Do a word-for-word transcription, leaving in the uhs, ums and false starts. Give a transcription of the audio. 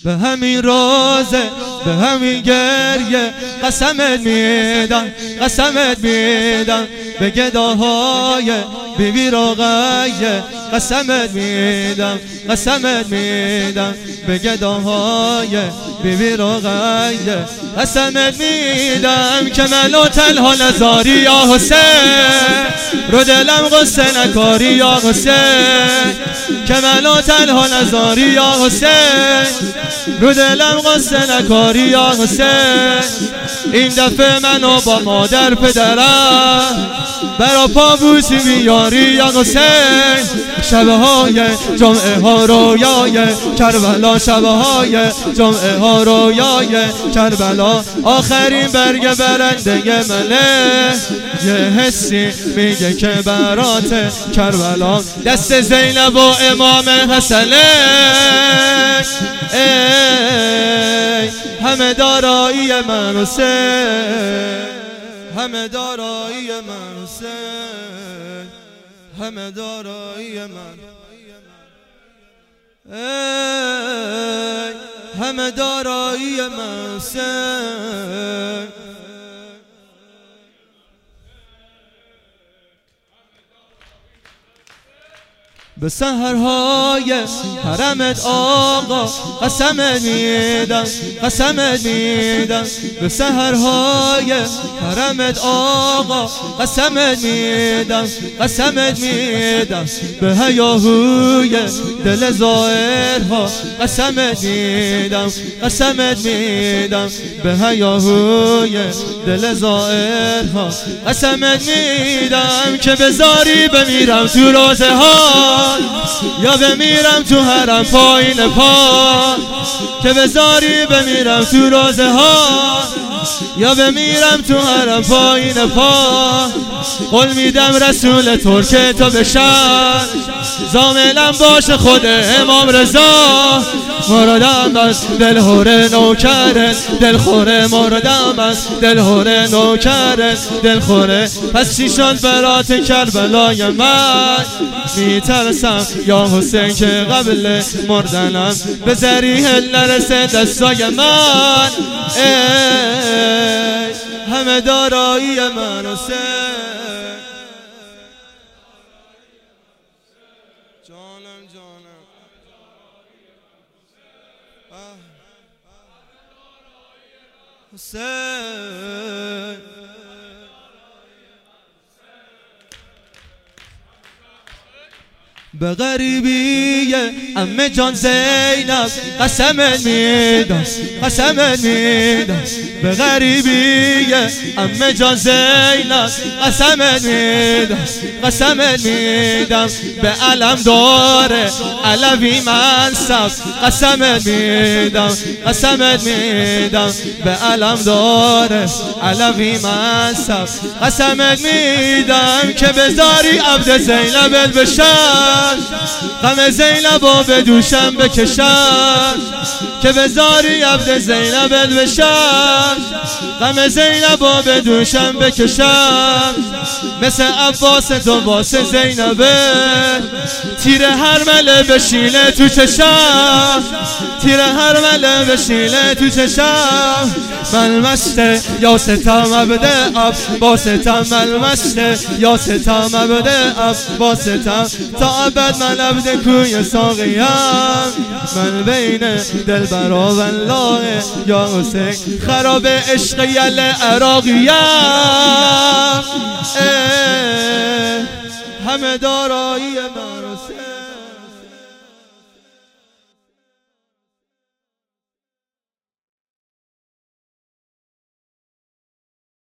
به همین روزه به همین گریه قسمت میدم قسمت میدم به گداهای بیبی رقیه قسمت میدم قسمت میدم به گداهای بیبی رقیه قسمت میدم که منو تنها نذاری یا حسین رو دلم غصه نکاری یا حسین که منو تنها نذاری یا حسین رو دلم غصه نکاری یا حسین این دفعه منو با مادر پدرم برا پابوسی بیاری یا حسین شبه های جمعه ها رویای کربلا شبه های جمعه ها رویای کربلا آخرین برگ برنده منه یه حسی میگه که برات کربلا دست زینب و امام حسنه ای همه دارایی من حسین همه دارایی من حسین همه دارایی من ای همه دارایی من حسین به سحرهای حرمت آقا قسمت میدم قسمت میدم به سحرهای حرمت آقا قسمت میدم قسمت میدم به هیاهوی دل زائرها قسمت میدم قسمت میدم به هیاهوی دل زائرها قسمت میدم که بذاری بمیرم تو روزه ها یا بمیرم تو حرم پایین پا که بذاری بمیرم تو روزه ها یا بمیرم تو حرم پایین پا قول میدم رسول ترک تو بشن زاملم باشه خود امام رضا مرادم از دل هوره نوکره دل خوره مرادم از دل هوره نوکره دل خوره پس چی شد برات کربلای من میترسم یا حسین که قبل مردنم به ذریح نرسه دستای من ای همه دارایی من حسین جانم جانم حسین به غریبی عمه جان زینب قسمت میدم قسمت میدم به غریبی عمه جان زینب قسمت میدم قسمت میدم به علم داره علوی منصب قسمت میدم قسمت میدم به علم داره علوی منصب قسمت میدم که بذاری عبد زینب بشن غم زینب و به دوشم بکشم که بذاری عبد زینب بشم غم زینب و به دوشم بکشم مثل عباس تو واسه زینبه تیر هرمله بشینه تو چشم تیر هرمله بشینه تو چشم من مسته یا ستم عبد عباستم من مسته یا ستم عبد عباستم تا ابد من عبد کوی ساقیم من بین دل برا والله یا حسین خراب عشق یل عراقیم همه دارایی من حسین